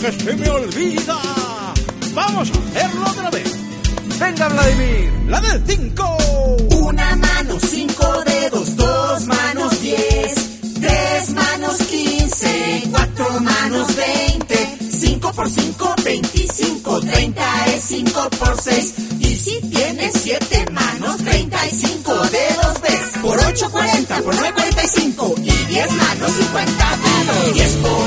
que se me olvida. Vamos a hacerlo otra vez. Venga, Vladimir, la del 5. Una mano, 5 dedos, 2 manos, 10, 3 manos, 15, 4 manos, 20, 5 por 5, 25, 30 es 5 por 6. Y si tienes 7 manos, 35 dedos ves. Por 8, 40, por 9, 45. Y 10 manos, 50 dedos. 10 por